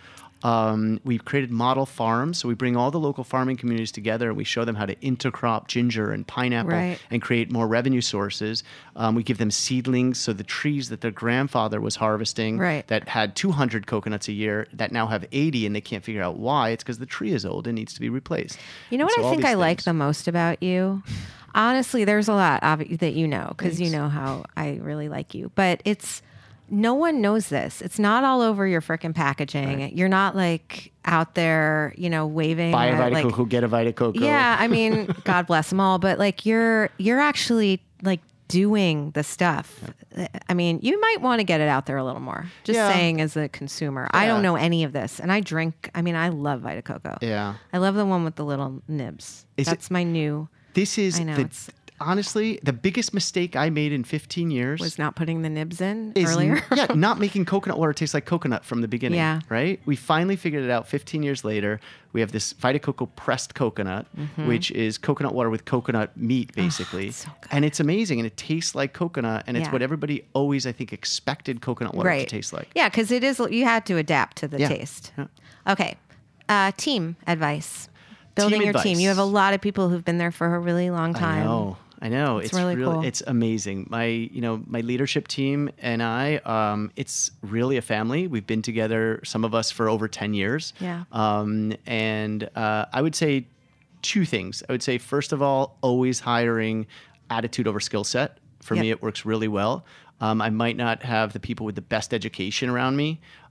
Um, we've created model farms, so we bring all the local farming communities together and we show them how to intercrop ginger and pineapple Right. and create more revenue sources. Um, we give them seedlings, so the trees that their grandfather was harvesting Right. that had two hundred coconuts a year that now have eighty, and they can't figure out why. It's because the tree is old and needs to be replaced. You know And what so I all think these I like things- the most about you? Honestly, there's a lot of that you know because you Thanks. know how I really like you. But it's no one knows this. It's not all over your frickin' packaging. You're not like out there, you know, waving. Buy a or, Vita like, Coco, get a Vita Coco. yeah, I mean, God bless them all, but like you're you're actually like doing the stuff. I mean, you might want to get it out there a little more. Just Yeah. saying as a consumer. I Yeah. don't know any of this and I drink, I mean, I love Vita Coco. Yeah. I love the one with the little nibs. Is it- That's my new This is I know, the, it's- honestly the biggest mistake I made in fifteen years. was not putting the nibs in is earlier. n- yeah, not making coconut water taste like coconut from the beginning. Yeah. Right? We finally figured it out fifteen years later. We have this Vita Coco pressed coconut, which is coconut water with coconut meat, basically. it's Mm-hmm. so good. And it's amazing. And it tastes like coconut. And it's Yeah. what everybody always, I think, expected coconut water right. to taste like. Yeah, because it is you had to adapt to the Yeah. taste. Yeah. Okay. Uh, team advice. Building your team. advice. You have a lot of people who've been there for a really long time. I know. I know. It's It's, really really, cool. it's amazing. My, you know, my leadership team and I, um, it's really a family. We've been together, some of us for over ten years. Yeah. Um, and uh, I would say two things. I would say, first of all, always hiring attitude over skill set. For Yep. me, it works really well. Um, I might not have the people with the best education around me,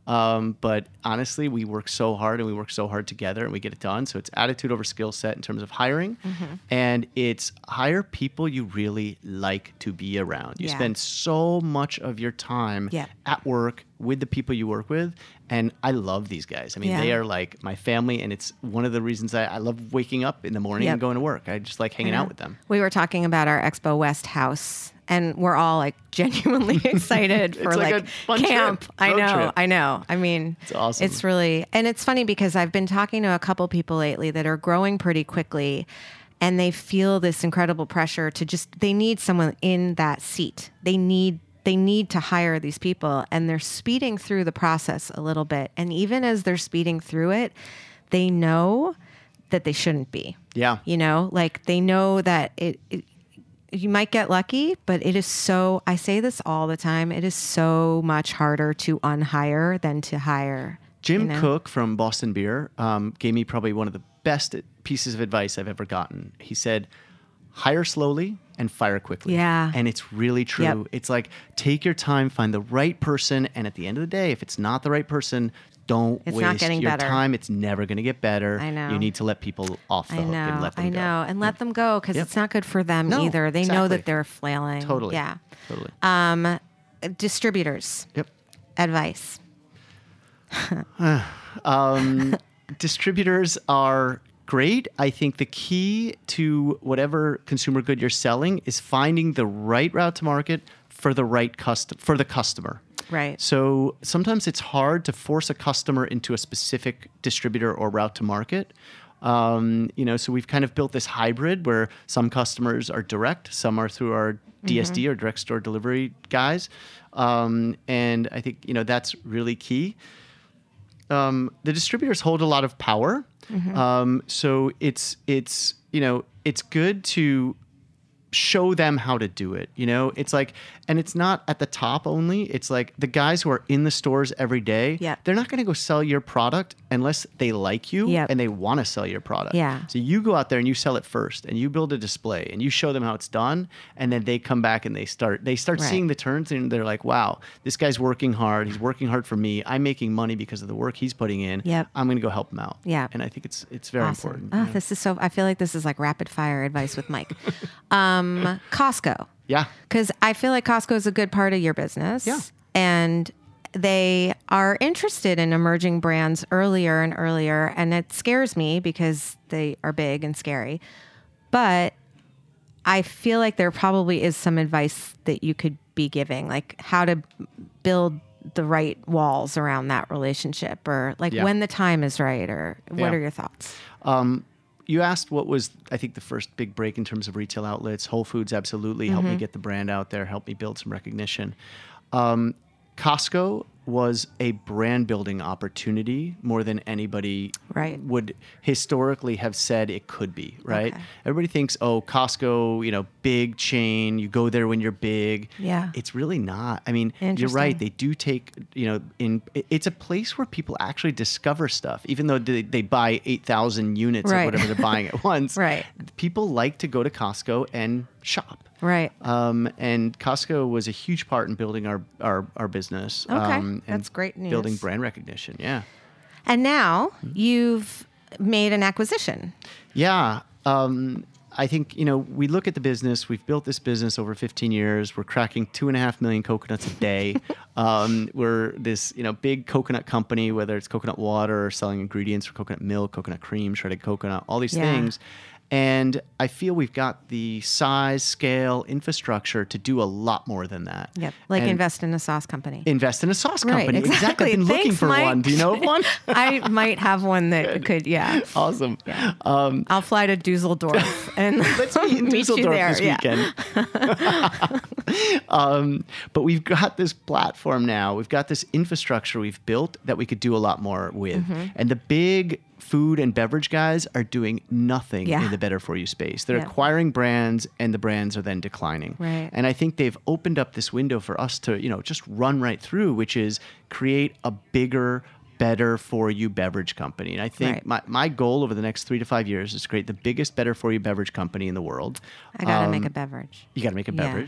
Um, but honestly, we work so hard and we work so hard together and we get it done. So it's attitude over skill set in terms of hiring. Mm-hmm. And it's hire people you really like to be around. You Yeah. spend so much of your time Yeah. at work with the people you work with. And I love these guys. I mean, Yeah. they are like my family. And it's one of the reasons I, I love waking up in the morning Yep. and going to work. I just like hanging out with them. We were talking about our Expo West house, and we're all like genuinely excited for It's like like, a fun camp. trip, I road know, trip. I know. I mean, It's awesome. It's really, and it's funny because I've been talking to a couple people lately that are growing pretty quickly, and they feel this incredible pressure to just, they need someone in that seat. They need they need to hire these people, and they're speeding through the process a little bit. And even as they're speeding through it, they know that they shouldn't be. Yeah. You know, like they know that it, it you might get lucky, but it is so, I say this all the time, it is so much harder to unhire than to hire. Jim you know? Cook from Boston Beer um, gave me probably one of the best pieces of advice I've ever gotten. He said, hire slowly and fire quickly. Yeah. And it's really true. Yep. It's like, take your time, find the right person. And at the end of the day, if it's not the right person, don't It's waste not getting your better. time. It's never going to get better. I know. You need to let people off the I hook and know, let them I go. know, and let them go because Yep. it's not good for them No, either. They know exactly. that they're flailing. Totally. Yeah. Totally. Um, distributors. Yep. Advice. Um, distributors are great. I think the key to whatever consumer good you're selling is finding the right route to market for the right custom for the customer. Right. So sometimes it's hard to force a customer into a specific distributor or route to market. Um, you know, so we've kind of built this hybrid where some customers are direct, some are through our D S D Mm-hmm. or direct store delivery guys. Um, and I think, you know, that's really key. Um, the distributors hold a lot of power. Mm-hmm. Um, so it's, it's, you know, it's good to show them how to do it. You know, it's like, and it's not at the top only. It's like the guys who are in the stores every day, Yep. they're not going to go sell your product unless they like you Yep. and they want to sell your product. Yeah. So you go out there and you sell it first and you build a display and you show them how it's done. And then they come back and they start, they start Right. seeing the turns and they're like, wow, this guy's working hard. He's working hard for me. I'm making money because of the work he's putting in. Yep. I'm going to go help him out. Yeah. And I think it's, it's very Awesome. important. Oh, Yeah. this is so, I feel like this is like rapid fire advice with Mike. um, Costco. Yeah. Because I feel like Costco is a good part of your business. Yeah. And they are interested in emerging brands earlier and earlier. And it scares me because they are big and scary. But I feel like there probably is some advice that you could be giving, like how to build the right walls around that relationship, or like Yeah. when the time is right, or what Yeah. are your thoughts? Um, you asked what was, I think, the first big break in terms of retail outlets. Whole Foods absolutely helped me get the brand out there, helped me build some recognition. Um, Costco was a brand building opportunity more than anybody Right. would historically have said it could be, right? Okay. Everybody thinks, oh, Costco, you know, big chain, you go there when you're big. Yeah. It's really not. I mean, you're Interesting. right. They do take, you know, in it- it's a place where people actually discover stuff, even though they, they buy eight thousand units Right. of whatever they're buying at once. Right. People like to go to Costco and shop. Right. Um, and Costco was a huge part in building our, our, our business. Okay. Um, and That's great news. Building brand recognition. Yeah. And now you've made an acquisition. Yeah. Um, I think, you know, we look at the business, we've built this business over fifteen years. We're cracking two and a half million coconuts a day. um, we're this, you know, big coconut company, whether it's coconut water or selling ingredients for coconut milk, coconut cream, shredded coconut, all these Yeah. things. And I feel we've got the size, scale, infrastructure to do a lot more than that. Yep. Like And invest in a sauce company. invest in a sauce Right, company. exactly. I've been looking Thanks, for Mike. one. Do you know of one? I might have one that could, yeah. Awesome. Yeah. Um, I'll fly to Dusseldorf and Let's meet in you Dusseldorf there. this Yeah. weekend. um, but we've got this platform now. We've got this infrastructure we've built that we could do a lot more with. Mm-hmm. And the big food and beverage guys are doing nothing Yeah. in the better for you space. They're Yeah. acquiring brands and the brands are then declining. Right. And I think they've opened up this window for us to, you know, just run right through, which is create a bigger, better for you beverage company. And I think Right. my, my goal over the next three to five years is to create the biggest better for you beverage company in the world. I got to Um, make a beverage. You got to make a Yeah. beverage.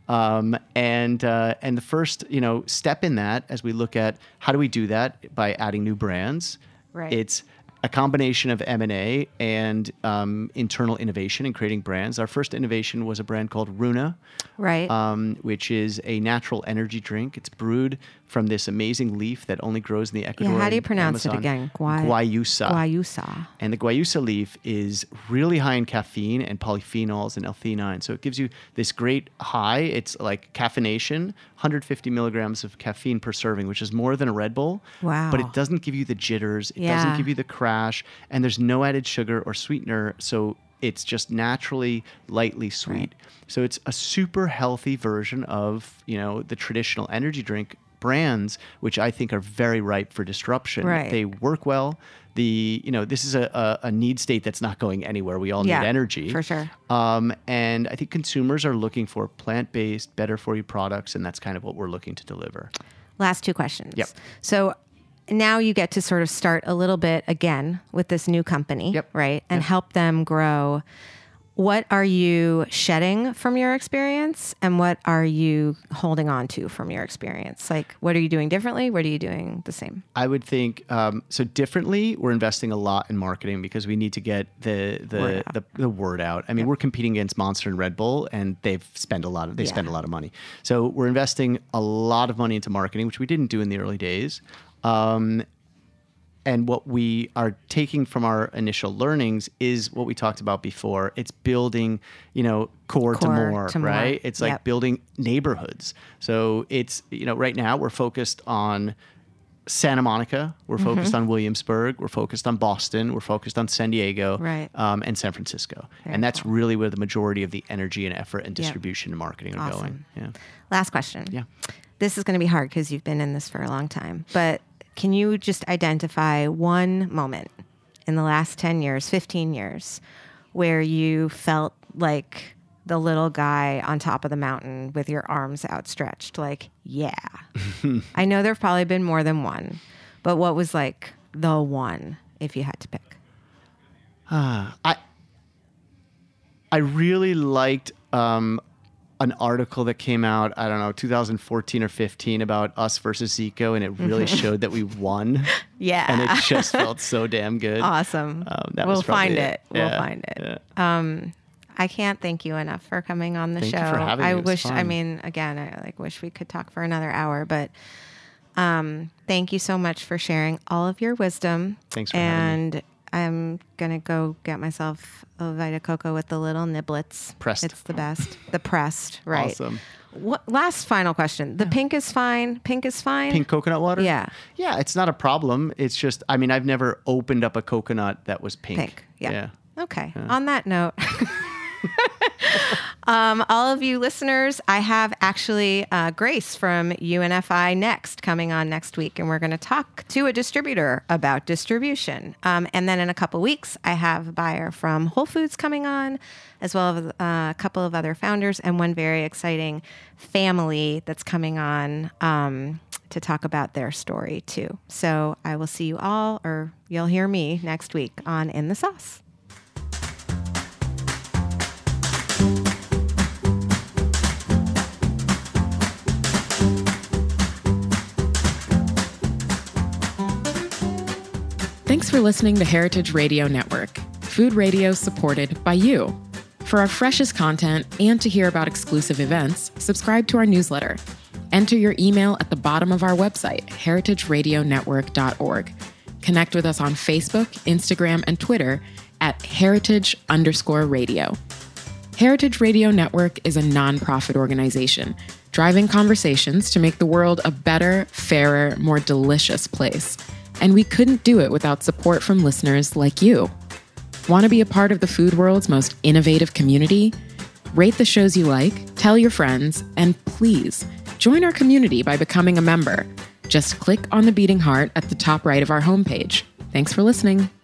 Um, and uh, and the first, you know, step in that, as we look at how do we do that by adding new brands, Right. it's a combination of M and A and um, internal innovation and creating brands. Our first innovation was a brand called Runa, Right. um, which is a natural energy drink. It's brewed from this amazing leaf that only grows in the Ecuadorian yeah, how do you pronounce Amazon. it again? Guay- Guayusa. Guayusa. And the guayusa leaf is really high in caffeine and polyphenols and L-theanine. So it gives you this great high. It's like caffeination, one hundred fifty milligrams of caffeine per serving, which is more than a Red Bull. Wow. But it doesn't give you the jitters. It Yeah. doesn't give you the crash. And there's no added sugar or sweetener. So it's just naturally lightly sweet. Right. So it's a super healthy version of, you know, the traditional energy drink brands, which I think are very ripe for disruption. Right. They work well. The, you know, this is a, a, a need state that's not going anywhere. We all Yeah, need energy. for sure. Um, and I think consumers are looking for plant-based, better-for-you products, and that's kind of what we're looking to deliver. Last two questions. Yep. So now you get to sort of start a little bit again with this new company, Yep. right? And Yep. help them grow. What are you shedding from your experience and what are you holding on to from your experience? Like, what are you doing differently? What are you doing the same? I would think um, so. Differently, we're investing a lot in marketing because we need to get the the Word out. the, the word out. I mean, we're competing against Monster and Red Bull, and they've spent a lot of they Yeah. spend a lot of money. So we're investing a lot of money into marketing, which we didn't do in the early days. Um, And what we are taking from our initial learnings is what we talked about before. It's building, you know, core, to Core more, to more. right? It's like Yep. building neighborhoods. So it's, you know, right now we're focused on Santa Monica. We're focused Mm-hmm. on Williamsburg. We're focused on Boston. We're focused on San Diego, Right. um, and San Francisco. Very and that's cool. really where the majority of the energy and effort and Yep. distribution and marketing are Awesome. going. Yeah. Last question. Yeah. This is going to be hard because you've been in this for a long time, but can you just identify one moment in the last ten years, fifteen years, where you felt like the little guy on top of the mountain with your arms outstretched? Like, yeah. I know there've probably been more than one, but what was like the one if you had to pick? I I really liked um, an article that came out, I don't know, two thousand fourteen or fifteen about us versus Zico, and it really showed that we won. Yeah. And it just felt so damn good. Awesome. Um, that we'll was probably find it. We'll Yeah, find it. yeah. I can't thank you enough for coming on the Thank show. you for having I me. It was wish, I fun. mean, again, I like wish we could talk for another hour, but um, thank you so much for sharing all of your wisdom. Thanks for having me. And I'm going to go get myself a Vita Coco with the little niblets. Pressed. It's the best. The pressed, right. Awesome. What, last final question. The pink is fine. Pink is fine. Pink coconut water? Yeah. Yeah, it's not a problem. It's just, I mean, I've never opened up a coconut that was pink. Pink. Yeah. Yeah. Okay. On that note, um, all of you listeners, I have actually uh, Grace from U N F I Next coming on next week, and we're going to talk to a distributor about distribution. Um, and then in a couple weeks, I have a buyer from Whole Foods coming on, as well as uh, a couple of other founders, and one very exciting family that's coming on um, to talk about their story too. So I will see you all, or you'll hear me next week on In the Sauce. Thanks for listening to Heritage Radio Network, food radio supported by you. For our freshest content and to hear about exclusive events, subscribe to our newsletter. Enter your email at the bottom of our website, heritage radio network dot org. Connect with us on Facebook, Instagram, and Twitter at heritage underscore radio. Heritage Radio Network is a nonprofit organization driving conversations to make the world a better, fairer, more delicious place. And we couldn't do it without support from listeners like you. Want to be a part of the food world's most innovative community? Rate the shows you like, tell your friends, and please join our community by becoming a member. Just click on the beating heart at the top right of our homepage. Thanks for listening.